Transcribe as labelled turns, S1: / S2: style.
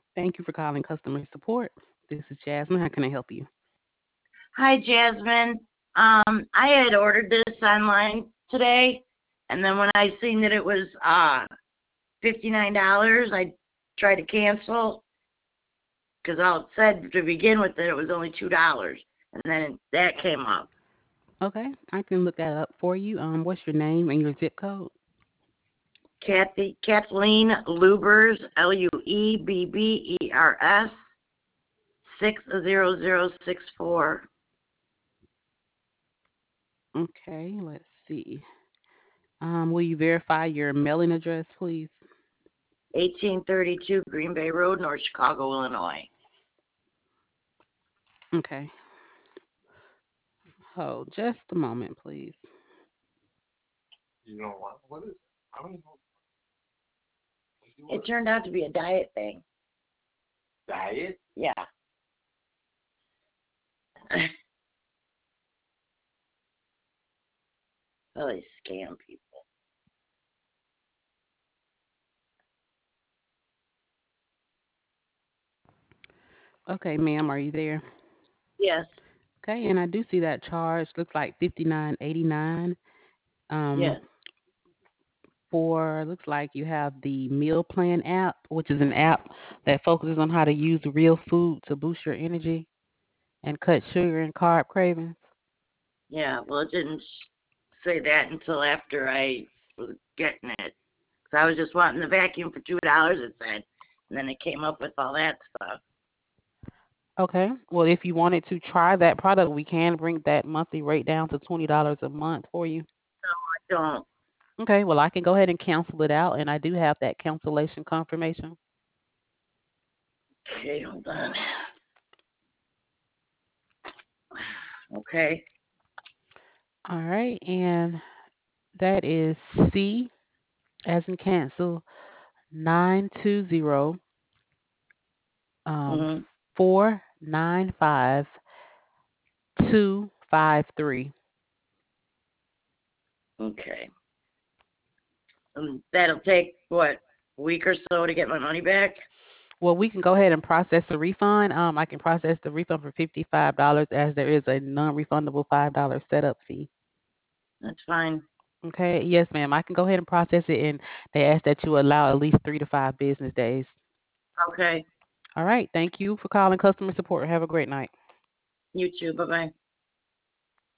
S1: Thank you for calling customer support. This is Jasmine. How can I help you?
S2: Hi, Jasmine. I had ordered this online today, and then when I seen that it was $59, I tried to cancel because all it said to begin with that it was only $2, and then that came up.
S1: Okay, I can look that up for you. What's your name and your zip code?
S2: Kathleen Lubers, Luebbers, 60064,
S1: Okay, let's see. Will you verify your mailing address, please?
S2: 1832 Green Bay Road, North Chicago, Illinois.
S1: Okay. Hold just a moment, please.
S3: You know what is it? I don't know.
S2: It turned out to be a diet thing.
S3: Diet?
S2: Yeah. Oh, they scam people.
S1: Okay, ma'am, are you there?
S2: Yes.
S1: Okay, and I do see that charge looks like 59.89. Um,
S2: Yes.
S1: for looks like you have the meal plan app, which is an app that focuses on how to use real food to boost your energy and cut sugar and carb cravings.
S2: Yeah. Well, it didn't say that until after I was getting it. So I was just wanting the vacuum for $2. It said, and then it came up with all that stuff.
S1: Okay. Well, if you wanted to try that product, we can bring that monthly rate down to $20 a month for you.
S2: I don't.
S1: Okay. Well, I can go ahead and cancel it out, and I do have that cancellation confirmation.
S2: Okay, hold on. Okay.
S1: All right, and that is C as in cancel 920 um
S2: Mhm.
S1: 495 253.
S2: Okay. That'll take what, a week or so to get my money back.
S1: Well, we can go ahead and process the refund. I can process the refund for $55 as there is a non-refundable $5 setup fee.
S2: That's fine.
S1: Okay, yes, ma'am. I can go ahead and process it, and they ask that you allow at least 3 to 5 business days.
S2: Okay.
S1: All right. Thank you for calling customer support. Have a great night.
S2: You too. Bye bye.